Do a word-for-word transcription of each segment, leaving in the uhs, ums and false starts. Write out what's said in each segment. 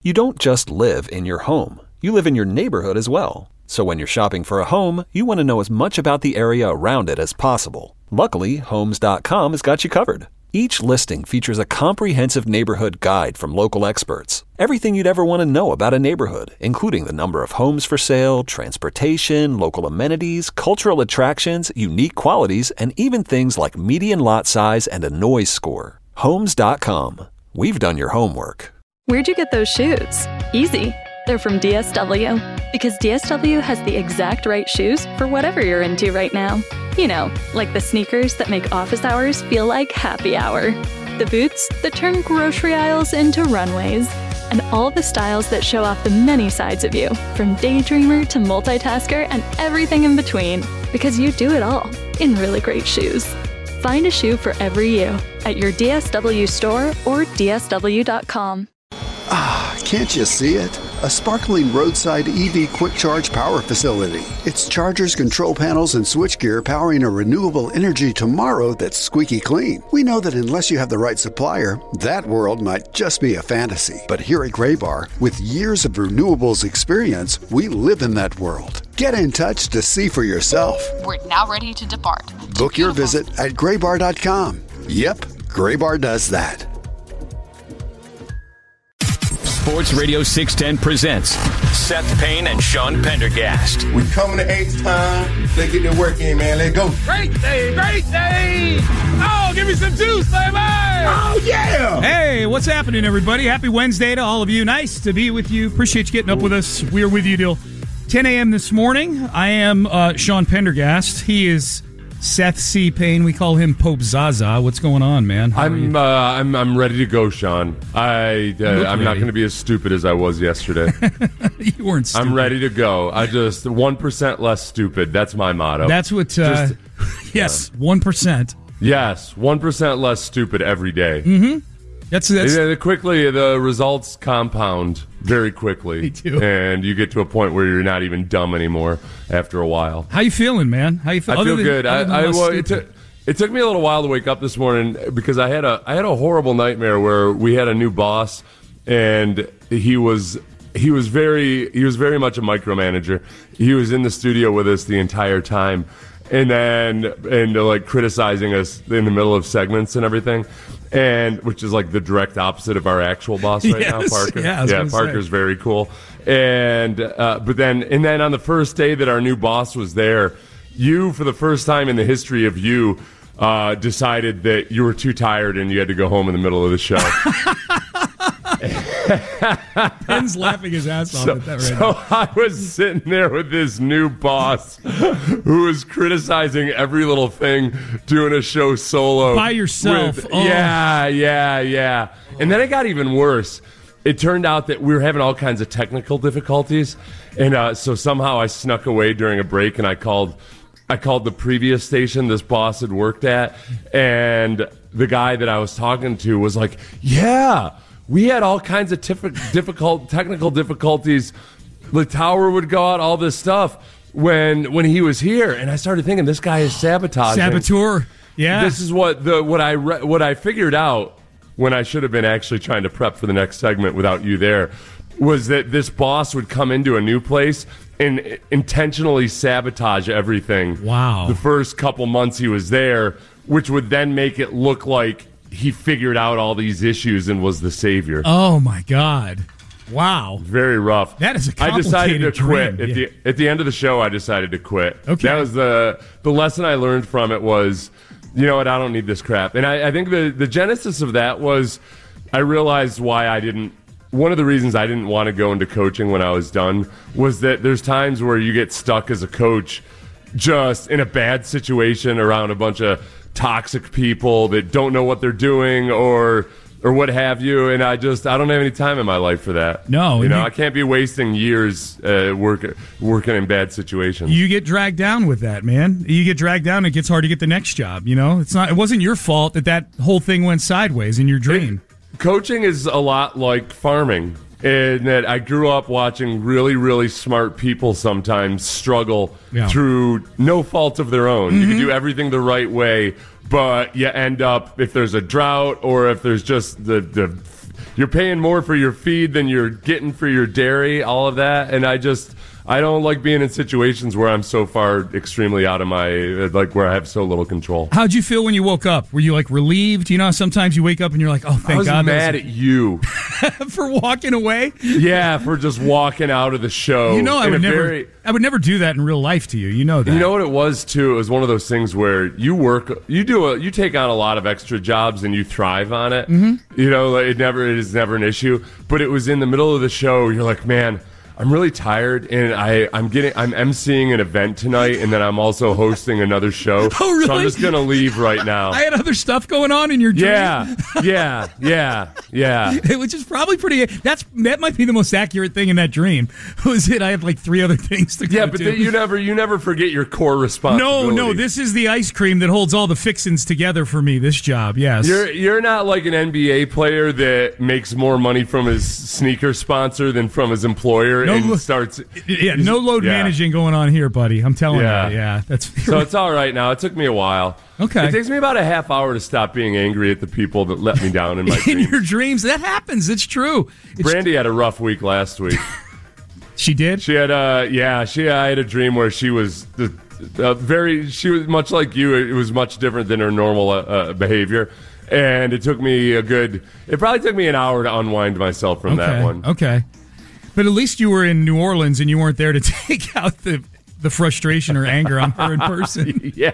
You don't just live in your home. You live in your neighborhood as well. So when you're shopping for a home, you want to know as much about the area around it as possible. Luckily, Homes dot com has got you covered. Each listing features a comprehensive neighborhood guide from local experts. Everything you'd ever want to know about a neighborhood, including the number of homes for sale, transportation, local amenities, cultural attractions, unique qualities, and even things like median lot size and a noise score. Homes dot com. We've done your homework. Where'd you get those shoes? Easy. They're from D S W. Because D S W has the exact right shoes for whatever you're into right now. You know, like the sneakers that make office hours feel like happy hour. The boots that turn grocery aisles into runways. And all the styles that show off the many sides of you, from daydreamer to multitasker and everything in between. Because you do it all in really great shoes. Find a shoe for every you at your D S W store or D S W dot com. Ah, can't you see it? A sparkling roadside E V quick charge power facility. It's chargers, control panels, and switchgear powering a renewable energy tomorrow that's squeaky clean. We know that unless you have the right supplier, that world might just be a fantasy. But here at Graybar, with years of renewables experience, we live in that world. Get in touch to see for yourself. We're now ready to depart. Book your visit at graybar dot com. Yep, Graybar does that. Sports Radio six ten presents Seth Payne and Sean Pendergast. We coming to H time. Let's get the work in, man. Let's go. Great day, great day. Oh, give me some juice, baby. Oh, yeah. Hey, what's happening, everybody? Happy Wednesday to all of you. Nice to be with you. Appreciate you getting up with us. We're with you till ten a.m. this morning. I am uh, Sean Pendergast. He is Seth C. Payne. We call him Pope Zaza. What's going on, man? How I'm uh, I'm I'm ready to go, Sean. I uh, I'm ready. Not going to be as stupid as I was yesterday. You weren't stupid. I'm ready to go. I just one percent less stupid. That's my motto. That's what. Uh, just, yes, one percent. Yes, one percent less stupid every day. Mm-hmm. That's that's and quickly. The results compound very quickly, They do. And you get to a point where you're not even dumb anymore after a while. How you feeling, man? How you feel? I feel than, good. I, I well, it, stupid. took, it took me a little while to wake up this morning because I had a I had a horrible nightmare where we had a new boss and he was he was very he was very much a micromanager. He was in the studio with us the entire time. And then, and uh, like criticizing us in the middle of segments and everything, and which is like the direct opposite of our actual boss right yes, now, Parker. Yeah, yeah Parker's say. very cool. And uh, but then, and then on the first day that our new boss was there, you, for the first time in the history of you, uh, decided that you were too tired and you had to go home in the middle of the show. Ben's laughing his ass off so, at that right so now. I was sitting there with this new boss who was criticizing every little thing, doing a show solo. By yourself. With, oh. Yeah, yeah, yeah. And then it got even worse. It turned out that we were having all kinds of technical difficulties. And uh, so somehow I snuck away during a break and I called... I called the previous station this boss had worked at, and the guy that I was talking to was like, yeah, we had all kinds of tif- difficult technical difficulties. The tower would go out, all this stuff when when he was here. And I started thinking, this guy is sabotaging. Saboteur, yeah. This is what the what I re- what I figured out when I should have been actually trying to prep for the next segment without you there, was that this boss would come into a new place and intentionally sabotage everything. Wow. The first couple months he was there, which would then make it look like he figured out all these issues and was the savior. Oh, my God. Wow. Very rough. That is a I decided to dream. quit. At, yeah. the, at the end of the show, I decided to quit. Okay. That was the, the lesson I learned from it was, you know what, I don't need this crap. And I, I think the, the genesis of that was I realized why I didn't One of the reasons I didn't want to go into coaching when I was done was that there's times where you get stuck as a coach just in a bad situation around a bunch of toxic people that don't know what they're doing or or what have you, and I just I don't have any time in my life for that. No. You know, you, I can't be wasting years uh, work, working in bad situations. You get dragged down with that, man. You get dragged down, it gets hard to get the next job, you know? It's not. It wasn't your fault that that whole thing went sideways in your dream. It, Coaching is a lot like farming, in that I grew up watching really, really smart people sometimes struggle yeah. through no fault of their own. Mm-hmm. You can do everything the right way, but you end up, if there's a drought or if there's just the, the you're paying more for your feed than you're getting for your dairy, all of that. And I just, I don't like being in situations where I'm so far extremely out of my, like where I have so little control. How'd you feel when you woke up? Were you like relieved? You know, sometimes you wake up and you're like, oh, thank I was God. mad at you for walking away. Yeah, for just walking out of the show. You know, I in would a never, very, I would never do that in real life to you. You know that. You know what it was too? It was one of those things where you work, you do a, you take on a lot of extra jobs and you thrive on it. Mm-hmm. You know, like, it never, it is never an issue. But it was in the middle of the show. You're like, man, I'm really tired, and I, I'm getting, I'm emceeing an event tonight, and then I'm also hosting another show. Oh, really? So I'm just gonna leave right now. I had other stuff going on in your dream. Yeah, yeah, yeah, yeah. Which is probably pretty. That's that might be the most accurate thing in that dream. Was it? I had like three other things to go Yeah, but to. the, you never, you never forget your core responsibility. No, no, this is the ice cream that holds all the fixins together for me. This job, yes. You're you're not like an N B A player that makes more money from his sneaker sponsor than from his employer No and lo- starts. Yeah, no load yeah. managing going on here, buddy. I'm telling Yeah. you. Yeah, that's So it's all right now. It took me a while. Okay. It takes me about a half hour to stop being angry at the people that let me down in my in dreams. your dreams. That happens. It's true. It's, Brandy had a rough week last week. she did. She had a yeah. She I had a dream where she was the uh, very. She was much like you. It was much different than her normal uh, uh, behavior. And it took me a good. It probably took me an hour to unwind myself from okay. that one. Okay. But at least you were in New Orleans and you weren't there to take out the the frustration or anger on her in person. Yeah.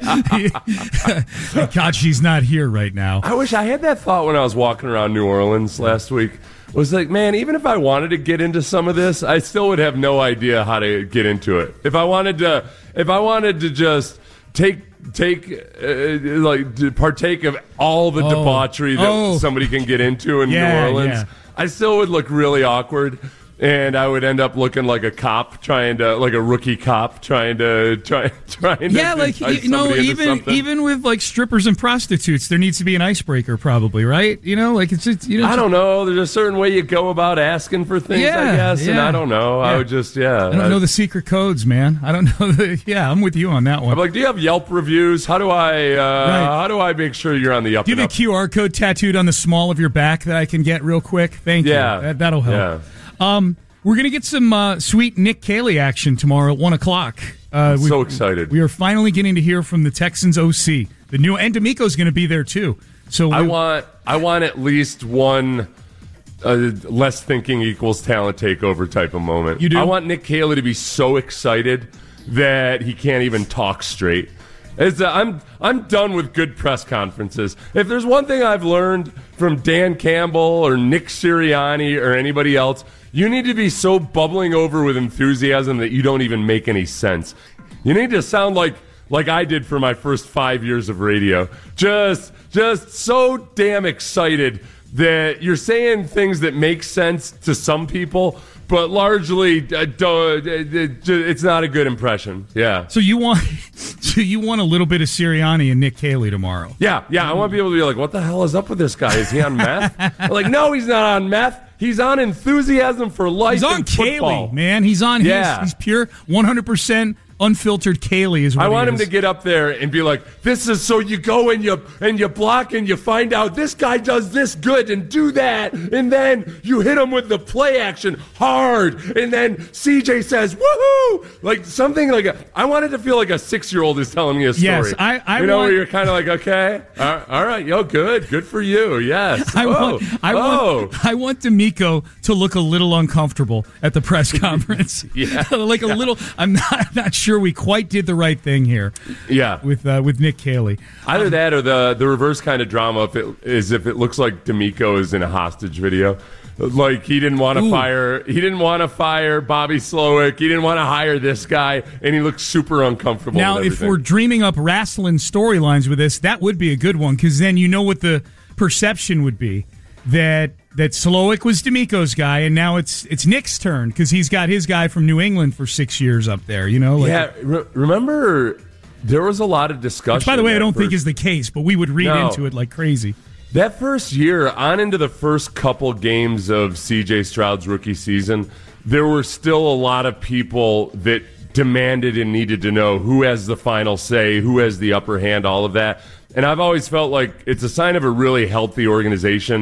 Thank God she's not here right now. I wish I had that thought when I was walking around New Orleans last week. It was like, man, even if I wanted to get into some of this, I still would have no idea how to get into it. If I wanted to, if I wanted to just take take uh, like to partake of all the Oh. debauchery that Oh. somebody can get into in Yeah, New Orleans, yeah. I still would look really awkward. And I would end up looking like a cop trying to, like a rookie cop trying to, try, trying to Yeah, like entice you know, somebody into even something. even with like strippers and prostitutes, there needs to be an icebreaker, probably, right? You know, like it's just you know. I don't know. There's a certain way you go about asking for things, Yeah, I guess, and yeah. I don't know. I Yeah. would just, yeah. I don't know the secret codes, man. I don't know the. Yeah, I'm with you on that one. I'm like, do you have Yelp reviews? How do I, uh, Right. how do I make sure you're on the up Do you and have up? a Q R code tattooed on the small of your back that I can get real quick? Thank Yeah. you. That, that'll help. Yeah. Um, we're gonna get some uh, sweet Nick Caley action tomorrow at one o'clock. Uh, we, so excited. We are finally getting to hear from the Texans O C. The new and D'Amico's going to be there too. So I we- want, I want at least one uh, less thinking equals talent takeover type of moment. You do? I want Nick Caley to be so excited that he can't even talk straight. It's, uh, I'm I'm done with good press conferences. If there's one thing I've learned from Dan Campbell or Nick Sirianni or anybody else, you need to be so bubbling over with enthusiasm that you don't even make any sense. You need to sound like like I did for my first five years of radio. Just just so damn excited that you're saying things that make sense to some people, but largely uh, don't, it, it, it's not a good impression. Yeah. So you want, so you want a little bit of Sirianni and Nick Caley tomorrow? Yeah, yeah. I want people to be like, what the hell is up with this guy? Is he on meth? I'm like, no, he's not on meth. He's on enthusiasm for life. He's on and football. Caley, man. He's on. Yeah. He's, he's pure, one hundred percent unfiltered Caley. Is what I want he him is. to get up there and be like, this is so you go and you and you block and you find out this guy does this good and do that, and then you hit him with the play action hard, and then C J says woohoo, like something like a, I wanted to feel like a six year old is telling me a story. Yes, I- I you know want- where you're kind of like, okay, all right, all right, yo, good, good for you, yes. I oh, want, I oh. want, I want D'Amico to look a little uncomfortable at the press conference. Yeah. like a little. I'm not, I'm not sure we quite did the right thing here. Yeah. with uh, with Nick Caley. Either that or the the reverse kind of drama if it is if it looks like D'Amico is in a hostage video. Like he didn't want to Ooh. fire he didn't want to fire Bobby Slowick. He didn't want to hire this guy, and he looks super uncomfortable. Now, with if everything. we're dreaming up wrestling storylines with this, that would be a good one because then you know what the perception would be that that Slowick was D'Amico's guy, and now it's it's Nick's turn because he's got his guy from New England for six years up there. You know, like, yeah, re- remember there was a lot of discussion. which by the way, I that don't think first- is the case, but we would read No. into it like crazy. That first year, on into the first couple games of C J Stroud's rookie season, there were still a lot of people that demanded and needed to know who has the final say, who has the upper hand, all of that. And I've always felt like it's a sign of a really healthy organization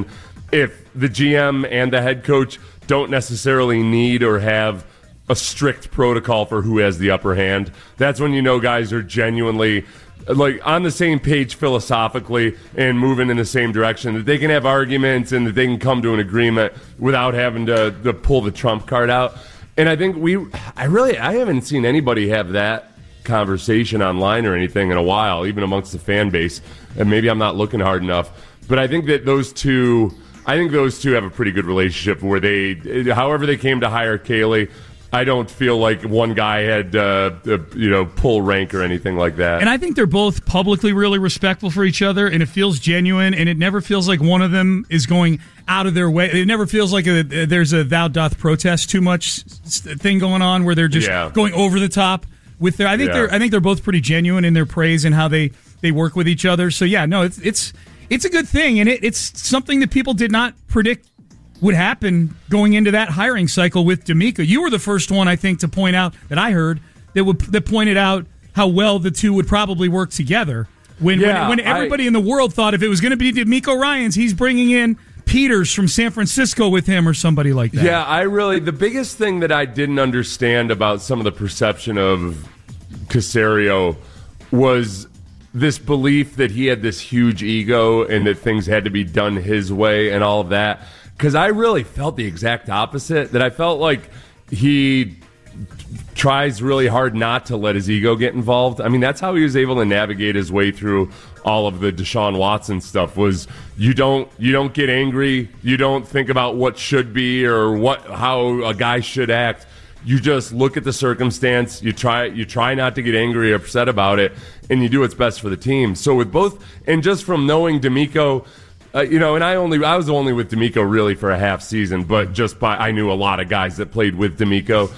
if the G M and the head coach don't necessarily need or have a strict protocol for who has the upper hand, that's when you know guys are genuinely like on the same page philosophically and moving in the same direction, that they can have arguments and that they can come to an agreement without having to, to pull the trump card out. And I think we, I really, I haven't seen anybody have that conversation online or anything in a while, even amongst the fan base. And maybe I'm not looking hard enough, but I think that those two, I think those two have a pretty good relationship where they, however they came to hire Caley, I don't feel like one guy had, uh, uh, you know, pull rank or anything like that. And I think they're both publicly really respectful for each other, and it feels genuine, and it never feels like one of them is going out of their way. It never feels like a, there's a thou doth protest too much thing going on where they're just yeah. going over the top with their. I think yeah. they're. I think they're both pretty genuine in their praise and how they, they work with each other. So yeah, no, it's it's it's a good thing, and it, it's something that people did not predict would happen going into that hiring cycle with DeMeco. You were the first one, I think, to point out that I heard that would that pointed out how well the two would probably work together. When yeah, when, when everybody I, in the world thought if it was going to be DeMeco Ryans, he's bringing in Peters from San Francisco with him or somebody like that. Yeah, I really the biggest thing that I didn't understand about some of the perception of Caserio was this belief that he had this huge ego and that things had to be done his way and all of that. Because I really felt the exact opposite, that I felt like he tries really hard not to let his ego get involved. I mean, that's how he was able to navigate his way through all of the Deshaun Watson stuff, was you don't you don't get angry, you don't think about what should be or what how a guy should act. You just look at the circumstance, you try you try not to get angry or upset about it, and you do what's best for the team. So with both, and just from knowing DeMeco, Uh, you know, and I only I was only with DeMeco really for a half season, but just by I knew a lot of guys that played with DeMeco,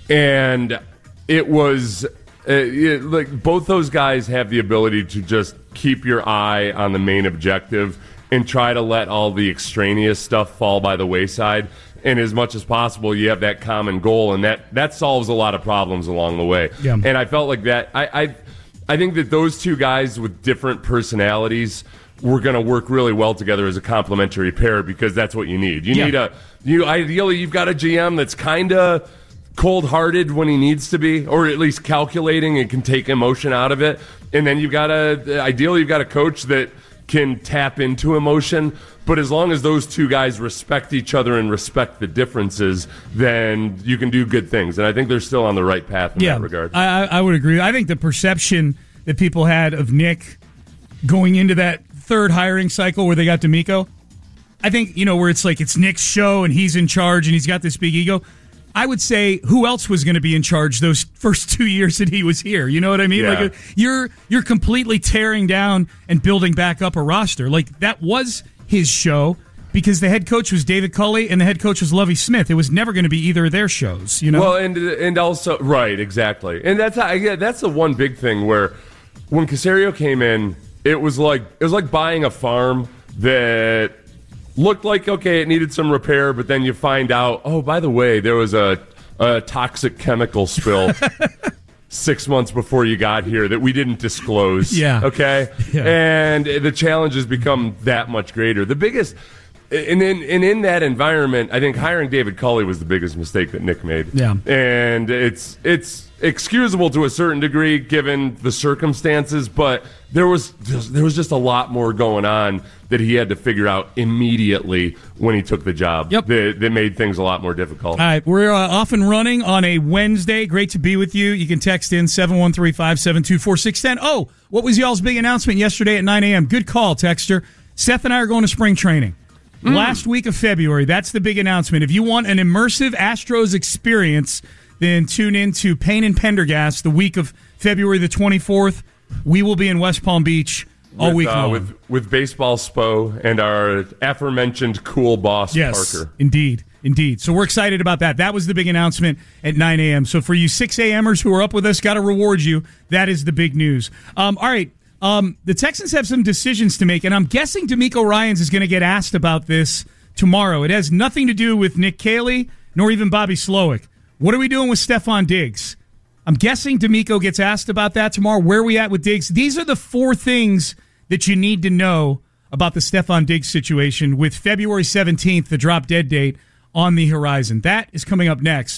and it was uh, it, like both those guys have the ability to just keep your eye on the main objective and try to let all the extraneous stuff fall by the wayside. And as much as possible, you have that common goal, and that, that solves a lot of problems along the way. Yeah. And I felt like that. I, I I think that those two guys with different personalities we're going to work really well together as a complementary pair, because that's what you need. You yeah. need a you ideally you've got a G M that's kind of cold-hearted when he needs to be, or at least calculating and can take emotion out of it. And then you've got a ideally you've got a coach that can tap into emotion. But as long as those two guys respect each other and respect the differences, then you can do good things. And I think they're still on the right path in yeah, that regard. I, I would agree. I think the perception that people had of Nick going into that third hiring cycle where they got DeMeco, I think, you know, where it's like it's Nick's show and he's in charge and he's got this big ego. I would say who else was going to be in charge those first two years that he was here? You know what I mean? Yeah. Like you're you're completely tearing down and building back up a roster. Like that was his show because the head coach was David Culley and the head coach was Lovie Smith. It was never going to be either of their shows, you know? Well, and and also right, exactly. And that's how, yeah, that's the one big thing where when Caserio came in, It was like it was like buying a farm that looked like, okay, it needed some repair, but then you find out, oh, by the way, there was a, a toxic chemical spill six months before you got here that we didn't disclose. Yeah. Okay? Yeah. And the challenge has become that much greater. The biggest, and in, and in that environment, I think hiring David Culley was the biggest mistake that Nick made. Yeah. And it's it's excusable to a certain degree given the circumstances, but there was there was just a lot more going on that he had to figure out immediately when he took the job. Yep. that, that made things a lot more difficult. All right, we're uh, off and running on a Wednesday. Great to be with you. You can text in seven one three, five seven two, four six one zero. Oh, what was y'all's big announcement yesterday at nine a.m.? Good call, texter. Seth and I are going to spring training. Mm. Last week of February, that's the big announcement. If you want an immersive Astros experience, then tune in to Payne and Pendergast the week of February the twenty-fourth. We will be in West Palm Beach all with, week uh, long. With, with Baseball Spo and our aforementioned cool boss, yes, Parker. Indeed, indeed. So we're excited about that. That was the big announcement at nine a.m. So for you six a.m.ers who are up with us, got to reward you. That is the big news. Um, all right. Um, the Texans have some decisions to make, and I'm guessing DeMeco Ryans is going to get asked about this tomorrow. It has nothing to do with Nick Caley, nor even Bobby Slowick. What are we doing with Stephon Diggs? I'm guessing DeMeco gets asked about that tomorrow. Where are we at with Diggs? These are the four things that you need to know about the Stefon Diggs situation with February seventeenth, the drop dead date, on the horizon. That is coming up next.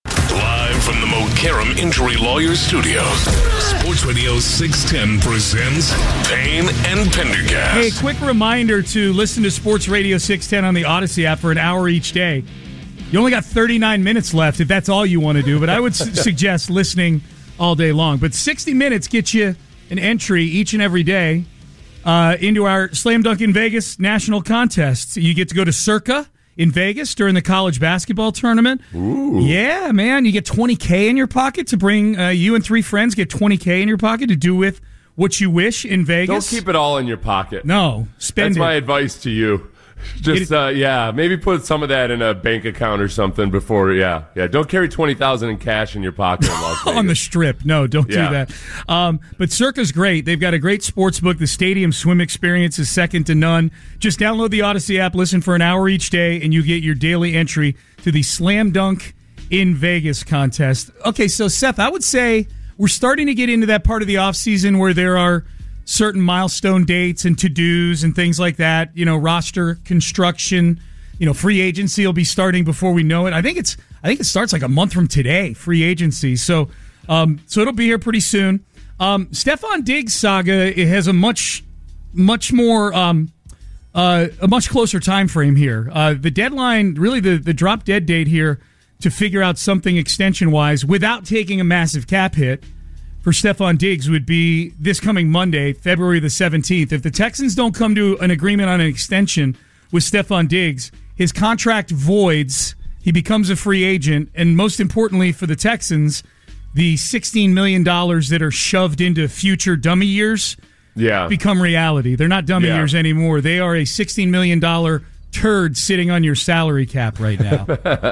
Live from the Mokaram Injury Lawyers Studios, Sports Radio six ten presents Payne and Pendergast. Hey, quick reminder to listen to Sports Radio six ten on the Odyssey app for an hour each day. You only got thirty-nine minutes left if that's all you want to do, but I would su- suggest listening all day long. But sixty minutes gets you an entry each and every day uh, into our Slam Dunk in Vegas national contest. You get to go to Circa in Vegas during the college basketball tournament. Ooh. Yeah, man. You get twenty K in your pocket to bring uh, you and three friends get twenty K in your pocket to do with what you wish in Vegas. Don't keep it all in your pocket. No, spend That's it. my advice to you. Just, uh, yeah, maybe put some of that in a bank account or something before, yeah. Yeah, don't carry twenty thousand dollars in cash in your pocket in Las Vegas. On the strip. No, don't Yeah. do that. Um, but Circa's great. They've got a great sports book. The stadium swim experience is second to none. Just download the Odyssey app, listen for an hour each day, and you get your daily entry to the Slam Dunk in Vegas contest. Okay, so Seth, I would say we're starting to get into that part of the offseason where there are certain milestone dates and to-dos and things like that. You know, roster construction, you know, free agency will be starting before we know it. I think it's I think it starts like a month from today, free agency. So um, so it'll be here pretty soon. Um, Stefon Diggs saga, it has a much much more um, uh, a much closer time frame here. Uh, the deadline, really the the drop dead date here to figure out something extension wise without taking a massive cap hit for Stefon Diggs would be this coming Monday, February the seventeenth. If the Texans don't come to an agreement on an extension with Stefon Diggs, his contract voids, he becomes a free agent, and most importantly for the Texans, the sixteen million dollars that are shoved into future dummy years yeah. become reality. They're not dummy Yeah. years anymore. They are a sixteen million dollars turd sitting on your salary cap right now.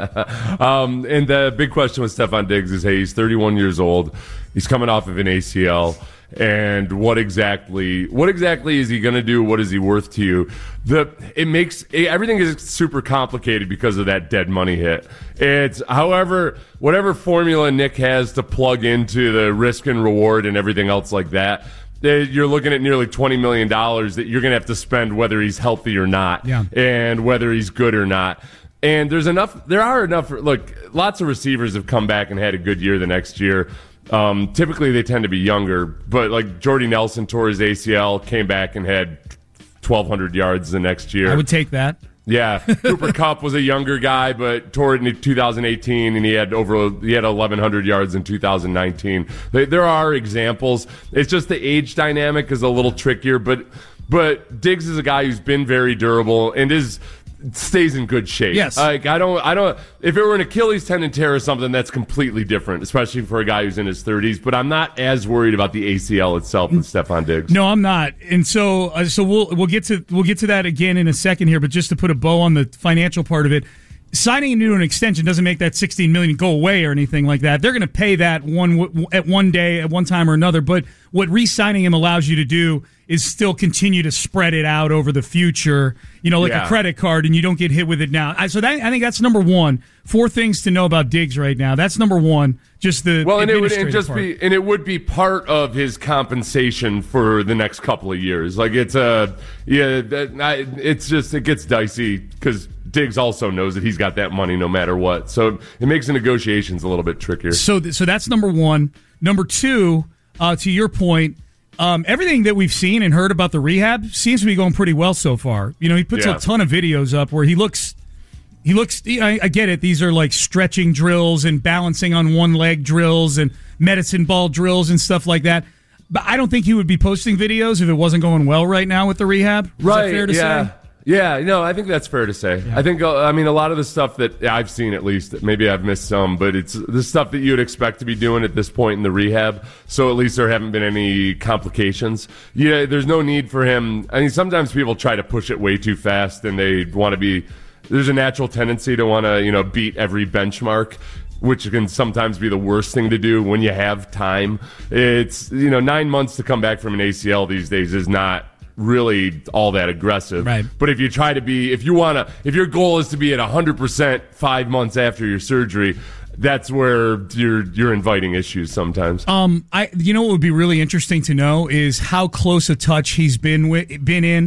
um, and the big question with Stefon Diggs is, hey, he's thirty-one years old. He's coming off of an A C L. And what exactly what exactly is he going to do? What is he worth to you? The it makes everything is super complicated because of that dead money hit. It's however whatever formula Nick has to plug into the risk and reward and everything else like that, you're looking at nearly twenty million dollars that you're going to have to spend whether he's healthy or not, yeah. and whether he's good or not. And there's enough. There are enough. Look, lots of receivers have come back and had a good year the next year. Um, typically, they tend to be younger, but like Jordy Nelson tore his A C L, came back and had twelve hundred yards the next year. I would take that. Yeah, Cooper Kupp was a younger guy, but tore it in two thousand eighteen, and he had over he had eleven hundred yards in two thousand nineteen. They, there are examples. It's just the age dynamic is a little trickier, but but Diggs is a guy who's been very durable and is stays in good shape. Yes. Like I don't I don't if it were an Achilles tendon tear or something, that's completely different, especially for a guy who's in his thirties, but I'm not as worried about the A C L itself with Stefon Diggs. No, I'm not. And so uh, so we'll we'll get to we'll get to that again in a second here, but just to put a bow on the financial part of it, signing into an extension doesn't make that sixteen million dollars go away or anything like that. They're going to pay that one at one day at one time or another, but what re-signing him allows you to do is still continue to spread it out over the future, you know, like Yeah. a credit card, and you don't get hit with it now. I, so that, I think that's number one. Four things to know about Diggs right now. That's number one. Just the well, and it would and administrative just part. be and it would be part of his compensation for the next couple of years. Like it's a yeah, that, I, it's just it gets dicey because Diggs also knows that he's got that money no matter what. So it makes the negotiations a little bit trickier. So, th- so that's number one. Number two, uh, to your point, um, everything that we've seen and heard about the rehab seems to be going pretty well so far. You know, he puts Yeah. a ton of videos up where he looks, he looks. I, I get it; these are like stretching drills and balancing on one leg drills and medicine ball drills and stuff like that. But I don't think he would be posting videos if it wasn't going well right now with the rehab. Is right? that fair to yeah. say? Yeah, no, I think that's fair to say. I think, uh, I mean, a lot of the stuff that I've seen, at least, maybe I've missed some, but it's the stuff that you would expect to be doing at this point in the rehab. So at least there haven't been any complications. Yeah, there's no need for him. I mean, sometimes people try to push it way too fast, and they want to be. There's a natural tendency to want to, you know, beat every benchmark, which can sometimes be the worst thing to do when you have time. It's, you know, nine months to come back from an A C L these days is not really all that aggressive. Right. But if you try to be, if you want to, if your goal is to be at one hundred percent five months after your surgery, that's where you're you're inviting issues sometimes. Um, I you know what would be really interesting to know is how close a touch he's been with, been in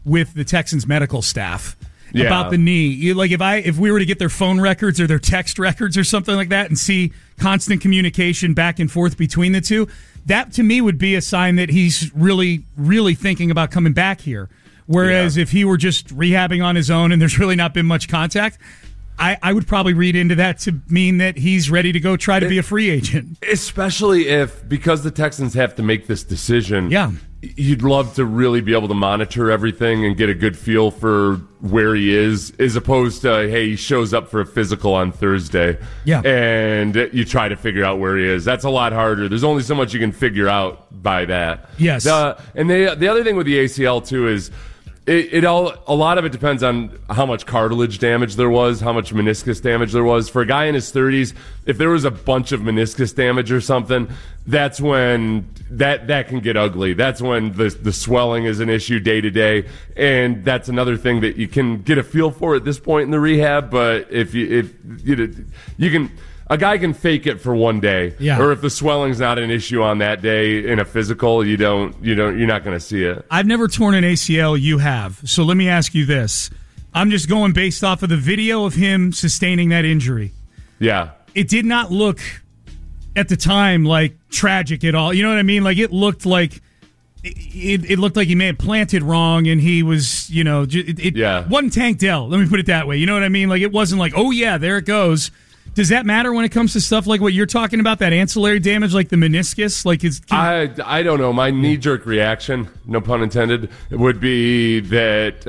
with the Texans medical staff yeah. about the knee. You, like if I if we were to get their phone records or their text records or something like that and see constant communication back and forth between the two, that to me would be a sign that he's really, really thinking about coming back here. Whereas yeah. if he were just rehabbing on his own and there's really not been much contact, I, I would probably read into that to mean that he's ready to go try to it, be a free agent. Especially if, because the Texans have to make this decision, yeah. you'd love to really be able to monitor everything and get a good feel for where he is, as opposed to, hey, he shows up for a physical on Thursday, yeah. and you try to figure out where he is. That's a lot harder. There's only so much you can figure out by that. Yes. The, and the, the other thing with the A C L, too, is It, it all a lot of it depends on how much cartilage damage there was, how much meniscus damage there was. For a guy in his thirties, if there was a bunch of meniscus damage or something, that's when that that can get ugly. That's when the the swelling is an issue day to day, and that's another thing that you can get a feel for at this point in the rehab. But if you if you know, you can. A guy can fake it for one day, yeah. or if the swelling's not an issue on that day in a physical, you don't, you don't, you're not going to see it. I've never torn an A C L. You have, so let me ask you this: I'm just going based off of the video of him sustaining that injury. Yeah, it did not look at the time like tragic at all. You know what I mean? Like it looked like it, it looked like he may have planted wrong, and he was, you know, it, it yeah. wasn't Tank Dell. Let me put it that way. You know what I mean? Like it wasn't like, oh yeah, there it goes. Does that matter when it comes to stuff like what you're talking about, that ancillary damage, like the meniscus? Like, is I I don't know. My knee jerk reaction, no pun intended, would be that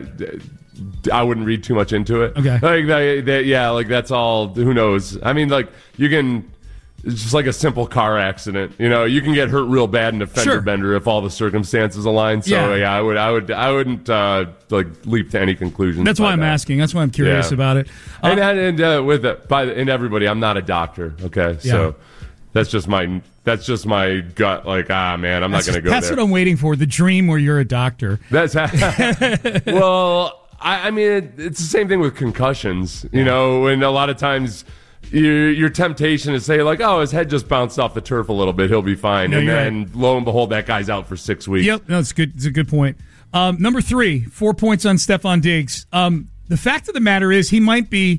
uh, I wouldn't read too much into it. Okay, like that, that, yeah, like that's all. Who knows? I mean, like you can. It's just like a simple car accident. You know, you can get hurt real bad in a fender sure. bender if all the circumstances align. So yeah, yeah I would, I would, I wouldn't uh, like leap to any conclusions. That's why I'm that. asking. That's why I'm curious yeah. about it. Uh, and and uh, with it, by and everybody, I'm not a doctor. Okay, yeah. so that's just my that's just my gut. Like ah man, I'm that's, not going to go that's there. That's what I'm waiting for. The dream where you're a doctor. That's well, I, I mean, it, it's the same thing with concussions. You yeah. know, and a lot of times. Your, your temptation is say like, oh, his head just bounced off the turf a little bit, he'll be fine, no, and then right. lo and behold, that guy's out for six weeks. Yep, no, it's good. It's a good point. Um, number three, four points on Stefon Diggs. Um, the fact of the matter is, he might be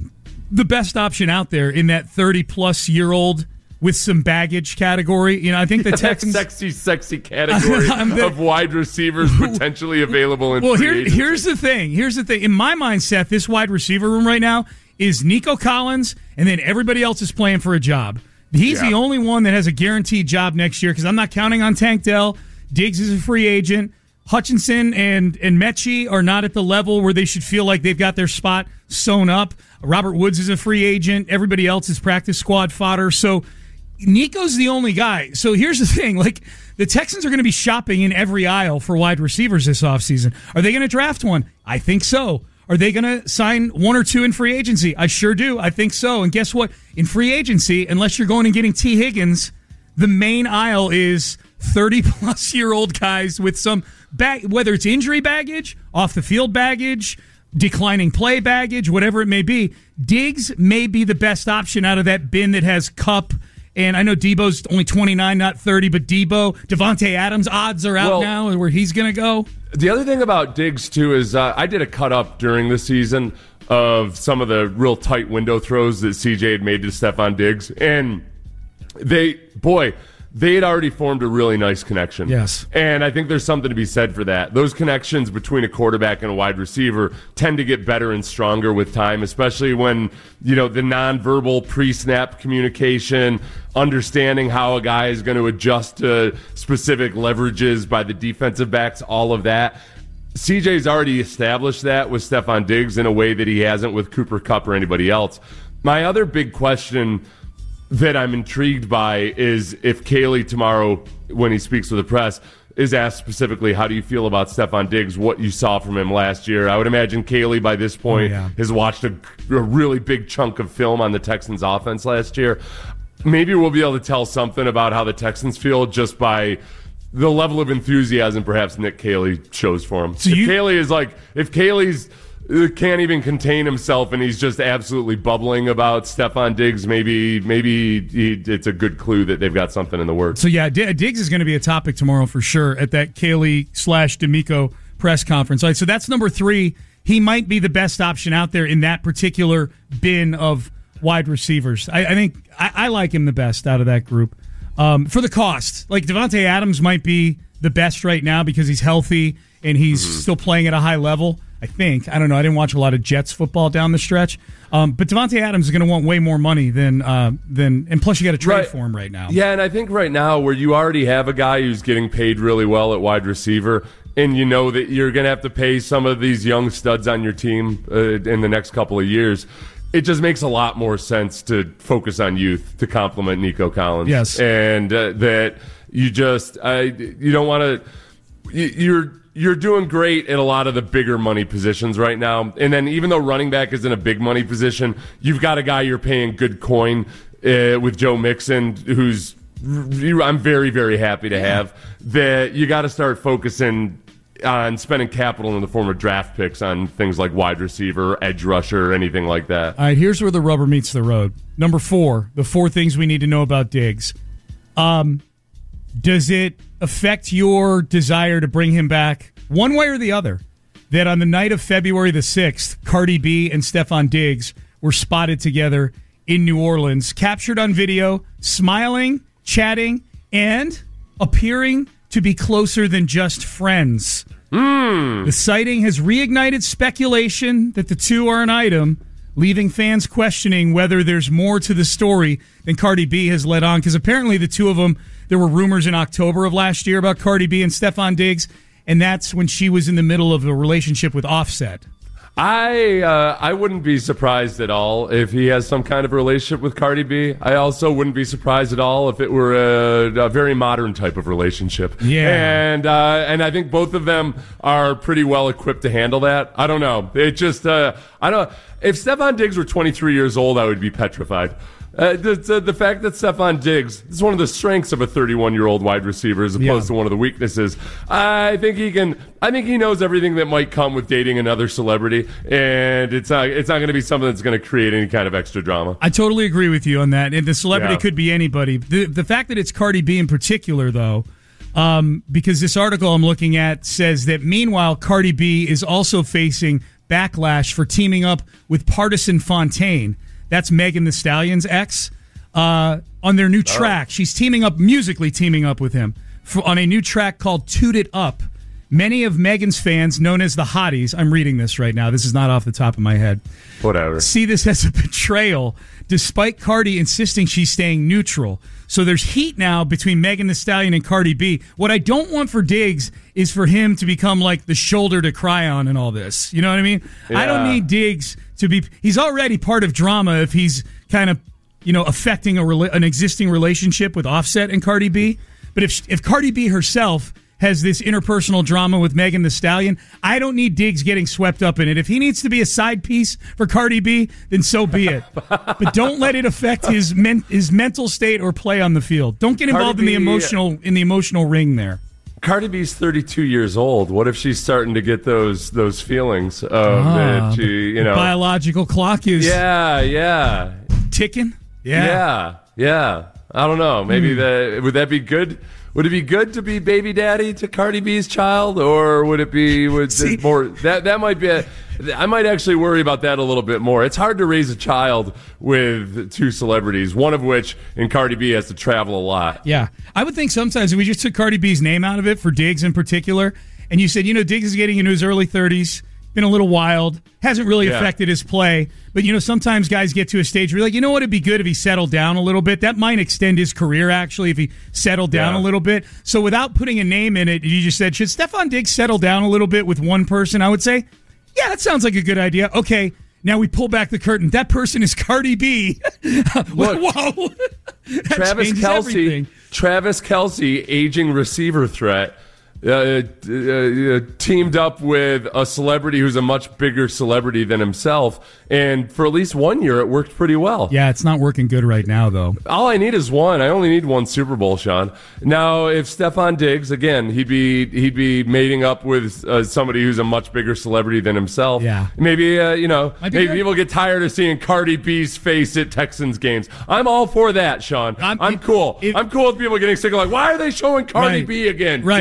the best option out there in that thirty-plus year old with some baggage category. You know, I think the Texans sexy, sexy category the, of wide receivers potentially available in well, free here, agency. Here's the thing. Here's the thing. In my mind, Seth, this wide receiver room right now is Nico Collins, and then everybody else is playing for a job. He's yeah. the only one that has a guaranteed job next year because I'm not counting on Tank Dell. Diggs is a free agent. Hutchinson and, and Mechie are not at the level where they should feel like they've got their spot sewn up. Robert Woods is a free agent. Everybody else is practice squad fodder. So Nico's the only guy. So here's the thing. Like, the Texans are going to be shopping in every aisle for wide receivers this offseason. Are they going to draft one? I think so. Are they going to sign one or two in free agency? I sure do. I think so. And guess what? In free agency, unless you're going and getting T. Higgins, the main aisle is thirty-plus-year-old guys with some, bag, whether it's injury baggage, off-the-field baggage, declining play baggage, whatever it may be. Diggs may be the best option out of that bin that has Kupp. And I know Debo's only twenty-nine, not thirty, but Debo, Devontae Adams, odds are out well, now where he's going to go. The other thing about Diggs, too, is uh, I did a cut-up during the season of some of the real tight window throws that C J had made to Stefon Diggs. And they, boy, they had already formed a really nice connection. Yes. And I think there's something to be said for that. Those connections between a quarterback and a wide receiver tend to get better and stronger with time, especially when, you know, the nonverbal pre-snap communication, understanding how a guy is going to adjust to specific leverages by the defensive backs, all of that. C J's already established that with Stefon Diggs in a way that he hasn't with Cooper Kupp or anybody else. My other big question that I'm intrigued by is if Caley tomorrow, when he speaks to the press, is asked specifically, how do you feel about Stefon Diggs, what you saw from him last year? I would imagine Caley, by this point, oh, yeah. has watched a, a really big chunk of film on the Texans' offense last year. Maybe we'll be able to tell something about how the Texans feel just by the level of enthusiasm perhaps Nick Caley shows for him. So if you, Caley is like, if Caley's can't even contain himself and he's just absolutely bubbling about Stefon Diggs, maybe maybe he, it's a good clue that they've got something in the works. So yeah, D- Diggs is going to be a topic tomorrow for sure at that Caley slash D'Amico press conference. All right, so that's number three. He might be the best option out there in that particular bin of wide receivers. I, I think I, I like him the best out of that group. Um, for the cost, like Devontae Adams might be the best right now because he's healthy and he's mm-hmm. still playing at a high level. I think. I don't know. I didn't watch a lot of Jets football down the stretch. Um, but Devontae Adams is going to want way more money than, uh, than and plus you got to trade right. for him right now. Yeah, and I think right now where you already have a guy who's getting paid really well at wide receiver, and you know that you're going to have to pay some of these young studs on your team uh, in the next couple of years, it just makes a lot more sense to focus on youth to complement Nico Collins. Yes. And uh, that you just, uh, you don't want to, you, you're, You're doing great at a lot of the bigger money positions right now. And then even though running back is in a big money position, you've got a guy you're paying good coin uh, with Joe Mixon, who's I'm very, very happy to have. That you got to start focusing on spending capital in the form of draft picks on things like wide receiver, edge rusher, anything like that. All right, here's where the rubber meets the road. Number four, the four things we need to know about Diggs. Um, does it affect your desire to bring him back one way or the other? That on the night of February the sixth, Cardi B and Stephon Diggs were spotted together in New Orleans, captured on video, smiling, chatting, and appearing to be closer than just friends. Mm. The sighting has reignited speculation that the two are an item, leaving fans questioning whether there's more to the story than Cardi B has let on, because apparently the two of them, there were rumors in October of last year about Cardi B and Stephon Diggs, and that's when she was in the middle of a relationship with Offset. I uh, I wouldn't be surprised at all if he has some kind of relationship with Cardi B. I also wouldn't be surprised at all if it were a, a very modern type of relationship. Yeah, and uh, and I think both of them are pretty well equipped to handle that. I don't know. It just uh, I don't. If Stephon Diggs were twenty-three years old, I would be petrified. Uh, the, the, the fact that Stephon Diggs is one of the strengths of a thirty-one-year-old wide receiver as opposed yeah. to one of the weaknesses. I think he can. I think he knows everything that might come with dating another celebrity, and it's not. It's not going to be something that's going to create any kind of extra drama. I totally agree with you on that. And the celebrity Yeah. could be anybody. The the fact that it's Cardi B in particular, though, um, because this article I'm looking at says that meanwhile Cardi B is also facing backlash for teaming up with Partisan Fontaine. That's Megan Thee Stallion's ex. Uh, on their new track, oh. she's teaming up, musically teaming up with him for, on a new track called Toot It Up. Many of Megan's fans, known as the Hotties, I'm reading this right now, this is not off the top of my head, Whatever. see this as a betrayal, despite Cardi insisting she's staying neutral. So there's heat now between Megan Thee Stallion and Cardi B. What I don't want for Diggs is for him to become like the shoulder to cry on in all this. You know what I mean? Yeah. I don't need Diggs to be... He's already part of drama if he's kind of, you know, affecting a an existing relationship with Offset and Cardi B. But if if Cardi B herself has this interpersonal drama with Megan Thee Stallion, I don't need Diggs getting swept up in it. If he needs to be a side piece for Cardi B, then so be it. But don't let it affect his men, his mental state or play on the field. Don't get involved Cardi in the B, emotional in the emotional ring there. Cardi B's thirty-two years old. What if she's starting to get those those feelings of Ah, that she, you know, biological clock is yeah, yeah, ticking. yeah, yeah, yeah. I don't know. Maybe Hmm. that would that be good? Would it be good to be baby daddy to Cardi B's child, or would it be would See, it more that that might be a, I might actually worry about that a little bit more. It's hard to raise a child with two celebrities, one of which in Cardi B has to travel a lot. Yeah. I would think sometimes if we just took Cardi B's name out of it for Diggs in particular, and you said, you know, Diggs is getting into his early thirties, been a little wild, hasn't really Yeah. affected his play. But, you know, sometimes guys get to a stage where you're like, you know what, it'd be good if he settled down a little bit. That might extend his career, actually, if he settled down Yeah. a little bit. So without putting a name in it, you just said, should Stephon Diggs settle down a little bit with one person? I would say, yeah, that sounds like a good idea. Okay, now we pull back the curtain. That person is Cardi B. Look, Whoa. That Travis changes Kelce, everything. Travis Kelce, aging receiver threat, uh, uh, uh, teamed up with a celebrity who's a much bigger celebrity than himself, and for at least one year, it worked pretty well. Yeah, it's not working good right now, though. All I need is one. I only need one Super Bowl, Sean. Now, if Stephon Diggs, again, he'd be he'd be mating up with uh, somebody who's a much bigger celebrity than himself. Yeah. Maybe, uh, you know, Might be maybe good. people get tired of seeing Cardi B's face at Texans games. I'm all for that, Sean. I'm- I'm, if- cool. if- I'm cool with people getting sick of like, why are they showing Cardi Right. B again? Right. Dang it.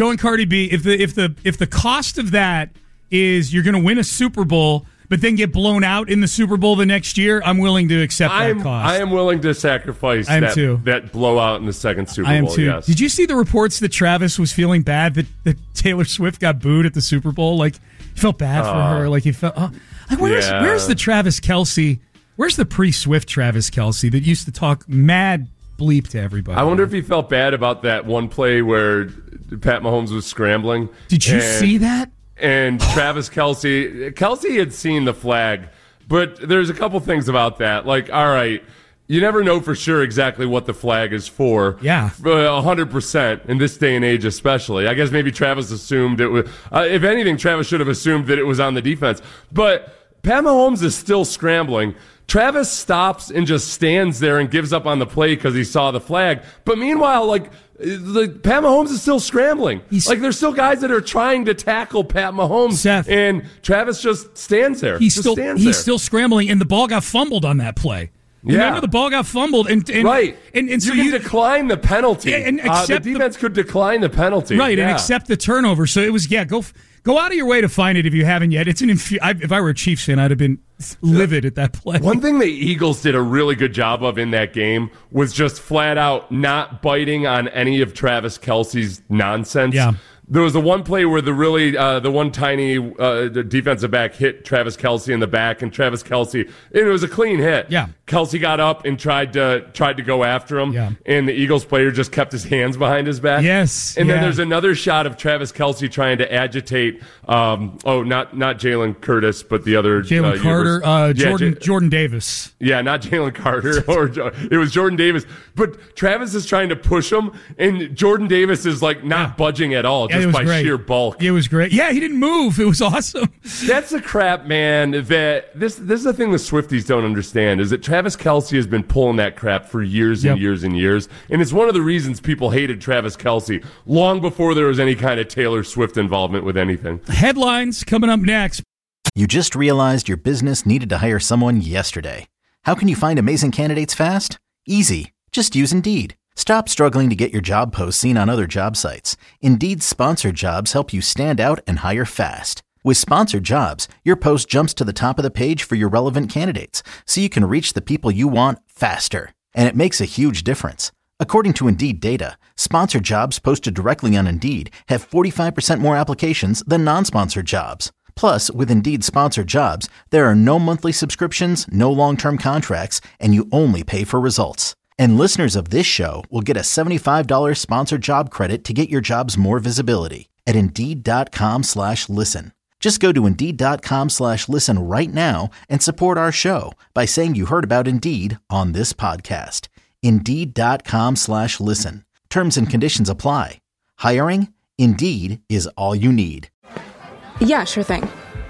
showing Cardi B. If the if the if the cost of that is you're going to win a Super Bowl, but then get blown out in the Super Bowl the next year, I'm willing to accept I'm, that cost. I am willing to sacrifice I am that, too. that blowout in the second Super I am Bowl. too. Yes. Did you see the reports that Travis was feeling bad that, that Taylor Swift got booed at the Super Bowl? Like, he felt bad Uh, for her. Like, he felt. Oh, like where's yeah. where's the Travis Kelce? Where's the pre-Swift Travis Kelce that used to talk mad bleep to everybody? I wonder if he felt bad about that one play where Pat Mahomes was scrambling. Did you and, see that? And Travis Kelce, Kelce had seen the flag, but there's a couple things about that. Like, all right, you never know for sure exactly what the flag is for. Yeah. one hundred percent in this day and age especially. I guess maybe Travis assumed it was, uh, if anything, Travis should have assumed that it was on the defense. But Pat Mahomes is still scrambling. Travis stops and just stands there and gives up on the play because he saw the flag. But meanwhile, like, the, Pat Mahomes is still scrambling. He's, like, there's still guys that are trying to tackle Pat Mahomes. Seth, and Travis just stands there. He's just still stands he's there. still scrambling, and the ball got fumbled on that play. Yeah. Remember, the ball got fumbled, and, and right, and, and so you can you decline the penalty. Yeah, and uh, the accept the- defense could decline the penalty, right, yeah. and accept the turnover. So it was yeah, go f- go out of your way to find it if you haven't yet. It's an infu- I, if I were a Chiefs fan, I'd have been livid at that play. One thing the Eagles did a really good job of in that game was just flat out not biting on any of Travis Kelce's nonsense. Yeah. There was the one play where the really uh, the one tiny uh, defensive back hit Travis Kelce in the back, and Travis Kelce, and it was a clean hit. Yeah. Kelce got up and tried to tried to go after him, Yeah. and the Eagles player just kept his hands behind his back. Yes, and yeah. then there's another shot of Travis Kelce trying to agitate. Um, oh, not not Jalen Curtis, but the other Jalen uh, Carter, univers- uh, Yeah, Jordan J- Jordan Davis. yeah, not Jalen Carter, or it was Jordan Davis. But Travis is trying to push him, and Jordan Davis is like not Yeah. budging at all, Yeah, it just was by great. sheer bulk. It was great. Yeah, he didn't move. It was awesome. That's the crap, man. That this this is the thing the Swifties don't understand is that Travis Kelce has been pulling that crap for years and Yep. years and years, and it's one of the reasons people hated Travis Kelce long before there was any kind of Taylor Swift involvement with anything. Headlines coming up next. You just realized your business needed to hire someone yesterday. How can you find amazing candidates fast? Easy. Just use Indeed. Stop struggling to get your job posts seen on other job sites. Indeed's sponsored jobs help you stand out and hire fast. With sponsored jobs, your post jumps to the top of the page for your relevant candidates, so you can reach the people you want faster. And it makes a huge difference. According to Indeed data, sponsored jobs posted directly on Indeed have forty-five percent more applications than non-sponsored jobs. Plus, with Indeed sponsored jobs, there are no monthly subscriptions, no long-term contracts, and you only pay for results. And listeners of this show will get a seventy-five dollars sponsored job credit to get your jobs more visibility at Indeed.com slash listen. Just go to Indeed.com slash listen right now and support our show by saying you heard about Indeed on this podcast. Indeed.com slash listen. Terms and conditions apply. Hiring? Indeed is all you need. Yeah, sure thing.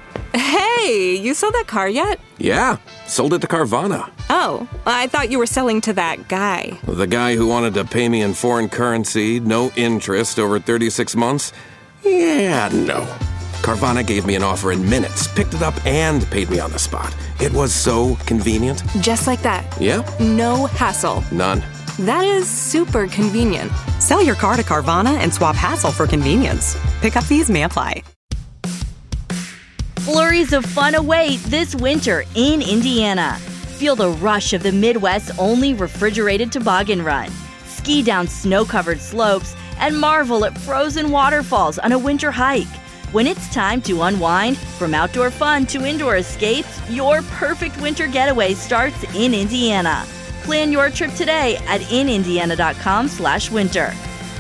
Hey, you sold that car yet? Yeah, sold it to Carvana. Oh, I thought you were selling to that guy. The guy who wanted to pay me in foreign currency, no interest, over thirty-six months? Yeah, no. Carvana gave me an offer in minutes, picked it up, and paid me on the spot. It was so convenient. Just like that. Yeah? No hassle. None. That is super convenient. Sell your car to Carvana and swap hassle for convenience. Pickup fees may apply. Flurries of fun await this winter in Indiana. Feel the rush of the Midwest's only refrigerated toboggan run. Ski down snow-covered slopes and marvel at frozen waterfalls on a winter hike. When it's time to unwind, from outdoor fun to indoor escapes, your perfect winter getaway starts in Indiana. Plan your trip today at inindiana.com slash winter.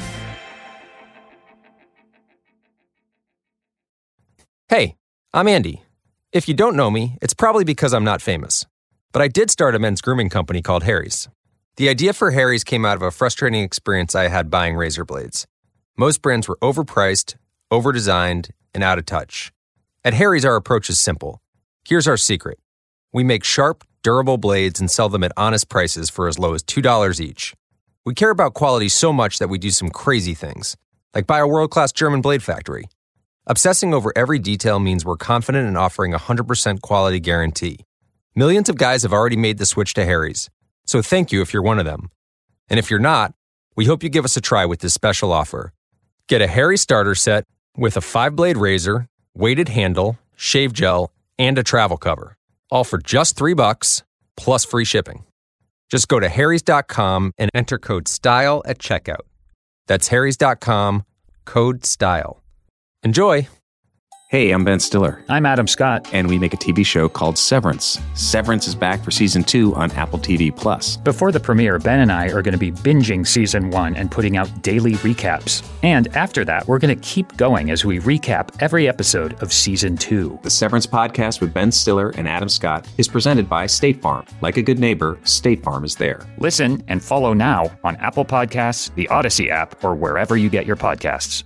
Hey, I'm Andy. If you don't know me, it's probably because I'm not famous. But I did start a men's grooming company called Harry's. The idea for Harry's came out of a frustrating experience I had buying razor blades. Most brands were overpriced, overdesigned, and out of touch. At Harry's, our approach is simple. Here's our secret. We make sharp, durable blades and sell them at honest prices for as low as two dollars each. We care about quality so much that we do some crazy things, like buy a world-class German blade factory. Obsessing over every detail means we're confident in offering a one hundred percent quality guarantee. Millions of guys have already made the switch to Harry's, so thank you if you're one of them. And if you're not, we hope you give us a try with this special offer. Get a Harry's starter set with a five-blade razor, weighted handle, shave gel, and a travel cover. All for just three bucks, plus free shipping. Just go to harrys dot com and enter code STYLE at checkout. That's harrys dot com, code STYLE. Enjoy! Hey, I'm Ben Stiller. I'm Adam Scott. And we make a T V show called Severance. Severance is back for season two on Apple T V Plus. Before the premiere, Ben and I are going to be binging season one and putting out daily recaps. And after that, we're going to keep going as we recap every episode of season two. The Severance podcast with Ben Stiller and Adam Scott is presented by State Farm. Like a good neighbor, State Farm is there. Listen and follow now on Apple Podcasts, the Odyssey app, or wherever you get your podcasts.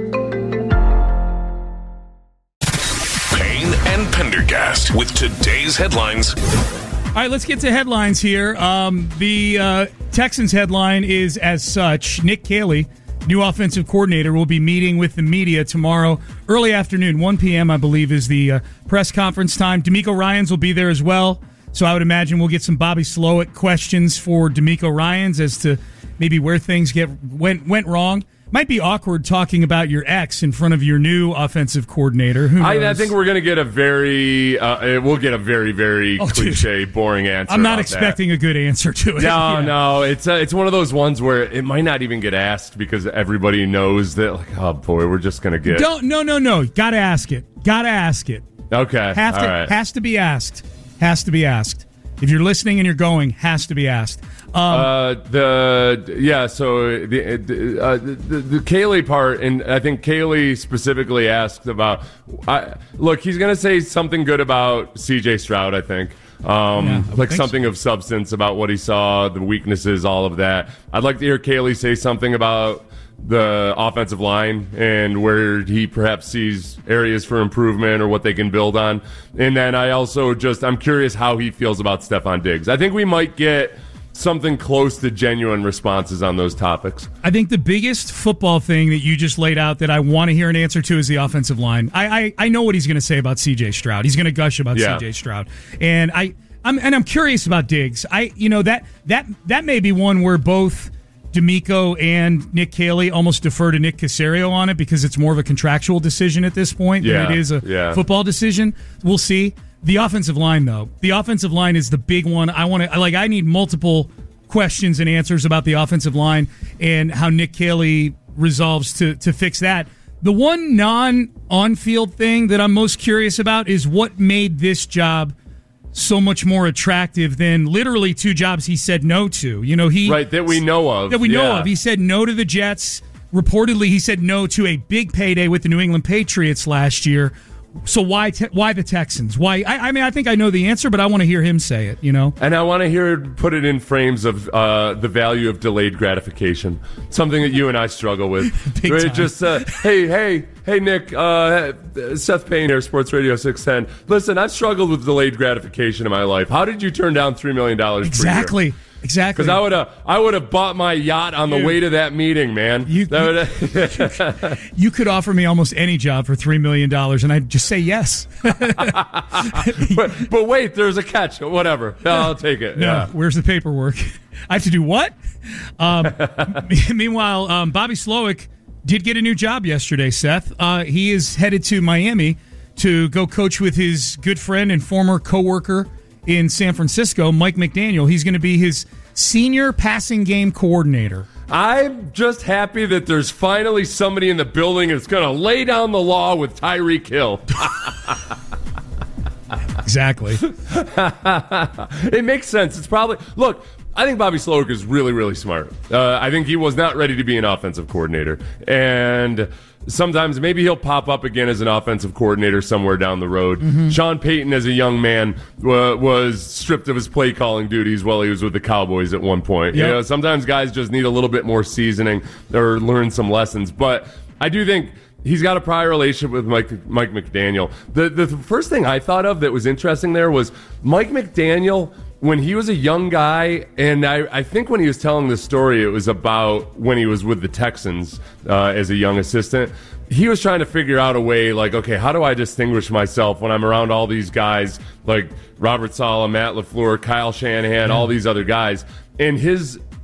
Payne and Pendergast with today's headlines. All right, let's get to headlines here. Um, the uh, Texans headline is as such. Nick Caley, new offensive coordinator, will be meeting with the media tomorrow, early afternoon, one p.m., I believe, is the uh, press conference time. D'Amico Ryans will be there as well, so I would imagine we'll get some Bobby Slowick questions for D'Amico Ryans as to maybe where things get went went wrong. Might be awkward talking about your ex in front of your new offensive coordinator. Who knows? I, I think we're going to get a very, uh, we'll get a very, very oh, cliche, dude. boring answer. I'm not expecting that. a good answer to it. No, yeah. no, it's uh, it's one of those ones where it might not even get asked because everybody knows that. Like, oh boy, we're just going to get. Don't, no, no, no. Got to ask it. Got to ask it. Okay, Have to, all right. Has to be asked. Has to be asked. If you're listening and you're going, has to be asked. Um, uh, the yeah, so the uh, the, the Caley part, and I think Caley specifically asked about. I, look, he's going to say something good about C J Stroud. I think, um, yeah, I like think something so. of substance about what he saw, the weaknesses, all of that. I'd like to hear Caley say something about the offensive line and where he perhaps sees areas for improvement or what they can build on. And then I also just I'm curious how he feels about Stephon Diggs. I think we might get something close to genuine responses on those topics. I think the biggest football thing that you just laid out that I want to hear an answer to is the offensive line. I I, I know what he's going to say about C J Stroud. He's going to gush about yeah. C J Stroud, and I I'm and I'm curious about Diggs. I you know that that that may be one where both D'Amico and Nick Caley almost defer to Nick Caserio on it because it's more of a contractual decision at this point yeah. than it is a yeah. football decision. We'll see. The offensive line, though, the offensive line is the big one. I want to like. I need multiple questions and answers about the offensive line and how Nick Caley resolves to to fix that. The one non-on-field thing that I'm most curious about is what made this job so much more attractive than literally two jobs he said no to. You know, he right that we know of that we yeah. know of. He said no to the Jets. Reportedly, he said no to a big payday with the New England Patriots last year. So why te- why the Texans? Why? I, I mean, I think I know the answer, but I want to hear him say it, you know? And I want to hear put it in frames of uh, the value of delayed gratification, something that you and I struggle with. Big Right? time. Just, uh, hey, hey, hey, Nick, uh, Seth Payne here, Sports Radio six ten. Listen, I've struggled with delayed gratification in my life. How did you turn down three million dollars Exactly. per year? Exactly. Because I would have, I would have bought my yacht on the Dude. way to that meeting, man. You, That you, you could offer me almost any job for three million dollars, and I'd just say yes. but, but wait, there's a catch. Whatever. I'll take it. No, Yeah. where's the paperwork? I have to do what? Um, meanwhile, um, Bobby Slowick did get a new job yesterday, Seth. Uh, he is headed to Miami to go coach with his good friend and former coworker in San Francisco, Mike McDaniel. He's going to be his senior passing game coordinator. I'm just happy that there's finally somebody in the building that's going to lay down the law with Tyreek Hill. Exactly. It makes sense. It's probably look. I think Bobby Slowick is really, really smart. Uh, I think he was not ready to be an offensive coordinator, and sometimes maybe he'll pop up again as an offensive coordinator somewhere down the road. Mm-hmm. Sean Payton, as a young man, w- was stripped of his play calling duties while he was with the Cowboys at one point. Yep. You know, sometimes guys just need a little bit more seasoning or learn some lessons. But I do think he's got a prior relationship with Mike Mike McDaniel. The the first thing I thought of that was interesting there was Mike McDaniel. When he was a young guy, and I, I think when he was telling the story, it was about when he was with the Texans uh, as a young assistant. He was trying to figure out a way, like, okay, how do I distinguish myself when I'm around all these guys, like Robert Saleh, Matt LaFleur, Kyle Shanahan, all these other guys. And his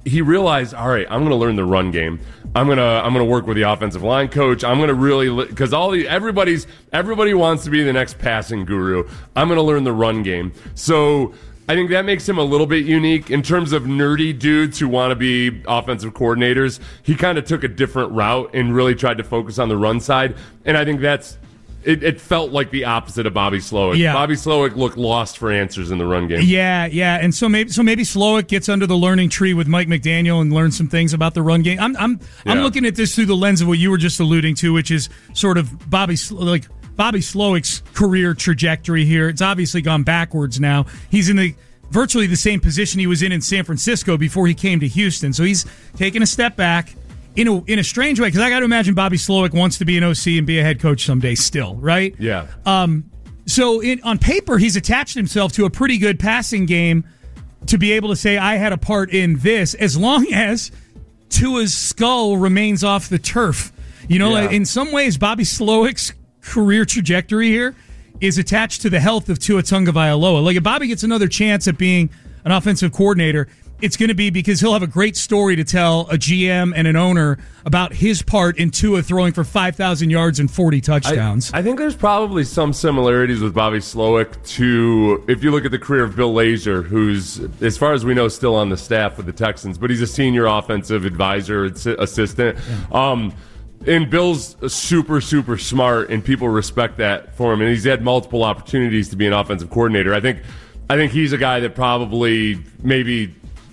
he realized, all right, I'm going to learn the run game. I'm gonna I'm gonna work with the offensive line coach. I'm gonna really because all the everybody's everybody wants to be the next passing guru. I'm gonna learn the run game. So I think that makes him a little bit unique in terms of nerdy dudes who want to be offensive coordinators. He kind of took a different route and really tried to focus on the run side. And I think that's it. It felt like the opposite of Bobby Slowick. Yeah. Bobby Slowick looked lost for answers in the run game. Yeah, yeah, and so maybe so maybe Slowick gets under the learning tree with Mike McDaniel and learns some things about the run game. I'm I'm Yeah. I'm looking at this through the lens of what you were just alluding to, which is sort of Bobby Sl- like Bobby Slowick's career trajectory here. It's obviously gone backwards now. He's in the virtually the same position he was in in San Francisco before he came to Houston. So he's taken a step back in a in a strange way because I got to imagine Bobby Slowick wants to be an O C and be a head coach someday still, right? Yeah. Um, so in, on paper, he's attached himself to a pretty good passing game to be able to say, I had a part in this, as long as Tua's skull remains off the turf. You know, Yeah. like, in some ways, Bobby Slowick's career trajectory here is attached to the health of Tua Tagovailoa. Like, if Bobby gets another chance at being an offensive coordinator, it's going to be because he'll have a great story to tell a G M and an owner about his part in Tua throwing for five thousand yards and forty touchdowns. I, I think there's probably some similarities with Bobby Slowick to, if you look at the career of Bill Lazor, who's, as far as we know, still on the staff with the Texans, but he's a senior offensive advisor, assistant. Yeah. Um, and Bill's super, super smart, and people respect that for him. And he's had multiple opportunities to be an offensive coordinator. I think, I think he's a guy that probably maybe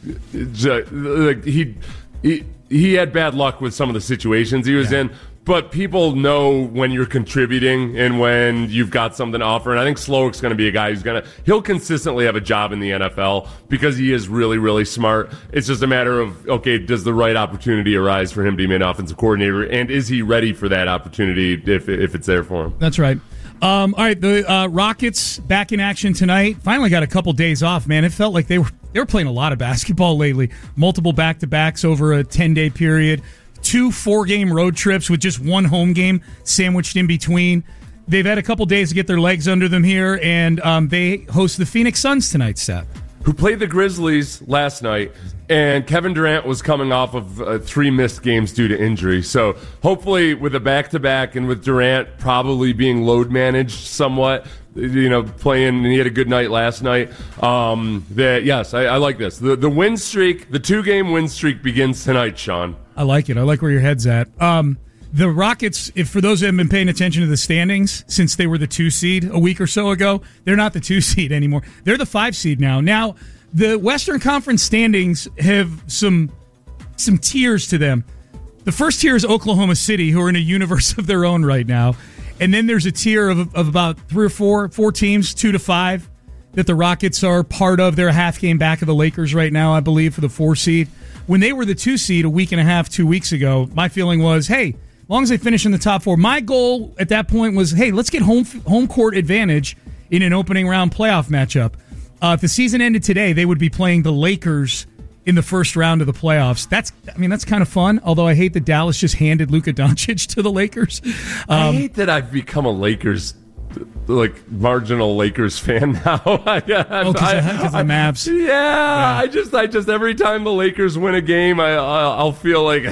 like he he he had bad luck with some of the situations he was yeah. in. But people know when you're contributing and when you've got something to offer. And I think Slowick's going to be a guy who's going to, he'll consistently have a job in the N F L because he is really, really smart. It's just a matter of, okay, does the right opportunity arise for him to be an offensive coordinator? And is he ready for that opportunity if if it's there for him? That's right. Um, all right, the uh, Rockets back in action tonight. Finally got a couple days off, man. It felt like they were they were playing a lot of basketball lately. Multiple back-to-backs over a ten-day period. Two four-game road trips with just one home game sandwiched in between. They've had a couple days to get their legs under them here, and um, they host the Phoenix Suns tonight, Seth. Who played the Grizzlies last night, and Kevin Durant was coming off of uh, three missed games due to injury. So hopefully with a back-to-back and with Durant probably being load managed somewhat, you know, playing, and he had a good night last night, um, that, yes, I, I like this. The, the win streak, the two-game win streak begins tonight, Sean. I like it. I like where your head's at. Um, the Rockets, if for those who haven't been paying attention to the standings since they were the two seed a week or so ago, they're not the two seed anymore. They're the five seed now. Now, the Western Conference standings have some some tiers to them. The first tier is Oklahoma City, who are in a universe of their own right now. And then there's a tier of, of about three or four, four teams, two to five, that the Rockets are part of. They're a half game back of the Lakers right now, I believe, for the four seed. When they were the two seed a week and a half, two weeks ago, my feeling was, hey, as long as they finish in the top four, my goal at that point was, hey, let's get home home court advantage in an opening round playoff matchup. Uh, if the season ended today, they would be playing the Lakers in the first round of the playoffs. That's, I mean, that's kind of fun. Although I hate that Dallas just handed Luka Doncic to the Lakers. Um, I hate that I've become a Lakers, like marginal Lakers fan now. I, I, oh, because of the Mavs. Yeah, yeah, I just, I just every time the Lakers win a game, I, I'll, I'll feel like,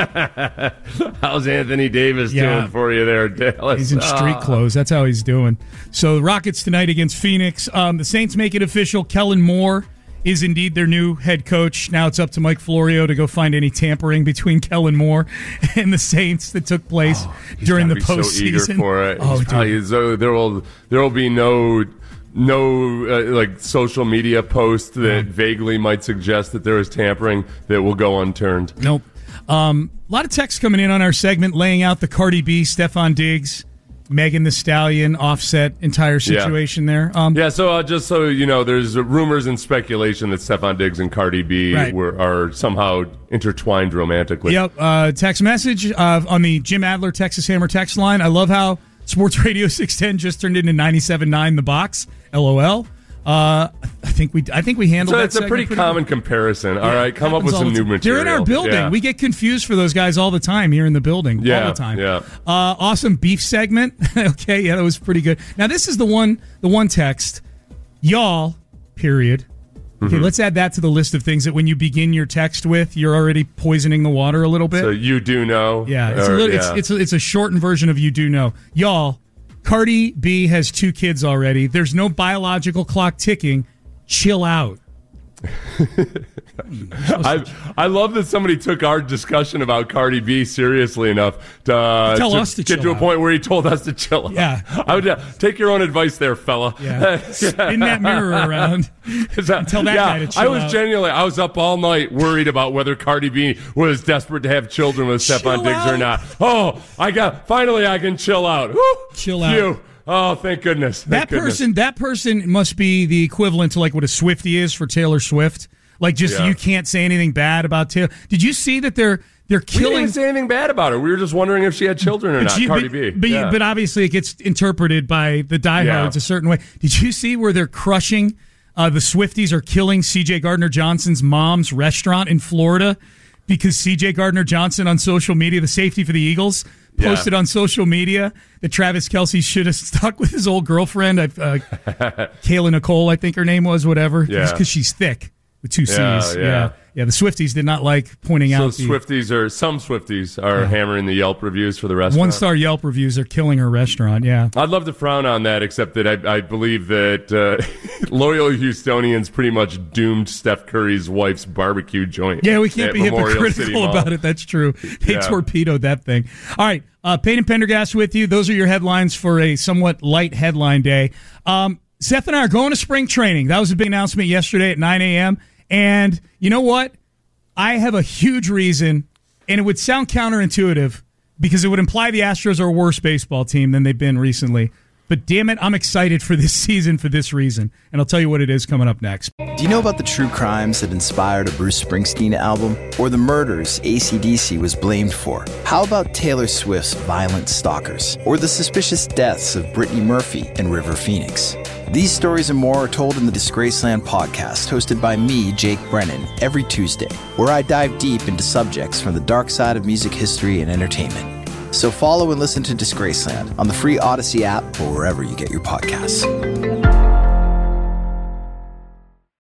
how's Anthony Davis Yeah. doing for you there, Dallas? He's in street Ah. clothes. That's how he's doing. So the Rockets tonight against Phoenix. Um, the Saints make it official. Kellen Moore is indeed their new head coach. Now it's up to Mike Florio to go find any tampering between Kellen Moore and the Saints that took place oh, during the be postseason. So eager for it. Oh, He's probably, so there will there will be no no uh, like social media post that Yeah. vaguely might suggest that there is tampering that will go unturned. Nope. Um, a lot of texts coming in on our segment laying out the Cardi B, Stephon Diggs, Megan Thee Stallion, Offset entire situation yeah. there. Um, yeah, so uh, just so you know, there's rumors and speculation that Stephon Diggs and Cardi B Right. were are somehow intertwined romantically. Yep. Uh, text message uh, on the Jim Adler Texas Hammer text line. I love how Sports Radio six ten just turned into ninety-seven point nine The Box. LOL. Uh, I think we I think we handled So that. it's a pretty, pretty common good. comparison. All Yeah, right, come up happens with all some the new time. material. They're in our building. Yeah. We get confused for those guys all the time here in the building. Yeah, all the time. yeah. Uh, awesome beef segment. Okay, yeah, that was pretty good. Now this is the one the one text. Y'all, period. Okay, Mhm. let's add that to the list of things that when you begin your text with, you're already poisoning the water a little bit. So you do know. Yeah, it's, Or- a little, yeah. it's, it's, a, it's a shortened version of you do know. Y'all, Cardi B has two kids already. There's no biological clock ticking. Chill out. I I love that somebody took our discussion about Cardi B seriously enough to, uh, Tell to us to get chill to a out. point where he told us to chill out. Yeah. I would uh, take your own advice there, fella. Yeah. Spin that mirror around. Tell that yeah, guy to chill I was out. genuinely, I was up all night worried about whether Cardi B was desperate to have children with Stephon Chill Diggs or out. not. Oh, I got, finally I can chill out. Woo! Chill out. Phew. Oh, thank goodness. Thank That goodness. person, that person must be the equivalent to like what a Swiftie is for Taylor Swift. Like, just Yeah. you can't say anything bad about Taylor. Did you see that they're they're We didn't killing? even say anything bad about her. We were just wondering if she had children or But not. you- Cardi but, B. But, you- Yeah. but obviously, it gets interpreted by the diehards Yeah. a certain way. Did you see where they're crushing? Uh, the Swifties are killing C J Gardner Johnson's mom's restaurant in Florida because C J Gardner Johnson on social media, the safety for the Eagles, Yeah. posted on social media that Travis Kelce should have stuck with his old girlfriend, uh, Kayla Nicole, I think her name was, whatever, Yeah. because she's thick with two C's. Yeah, Yeah, yeah. yeah. The Swifties did not like pointing So out the Swifties are some Swifties are hammering the Yelp reviews for the restaurant. one star Yelp reviews are killing her restaurant. Yeah. I'd love to frown on that, except that I, I believe that uh, loyal Houstonians pretty much doomed Steph Curry's wife's barbecue joint. Yeah, we can't at be Memorial City hypocritical Mall. about it. That's true. They Yeah. torpedoed that thing. All right, uh, Payne and Pendergast with you. Those are your headlines for a somewhat light headline day. Um, Seth and I are going to spring training. That was a big announcement yesterday at nine a.m. And you know what? I have a huge reason, and it would sound counterintuitive because it would imply the Astros are a worse baseball team than they've been recently. But damn it, I'm excited for this season for this reason. And I'll tell you what it is coming up next. Do you know about the true crimes that inspired a Bruce Springsteen album? Or the murders A C D C was blamed for? How about Taylor Swift's violent stalkers? Or the suspicious deaths of Brittany Murphy and River Phoenix? These stories and more are told in the Disgraceland podcast, hosted by me, Jake Brennan, every Tuesday, where I dive deep into subjects from the dark side of music history and entertainment. So follow and listen to Disgraceland on the free Odyssey app or wherever you get your podcasts.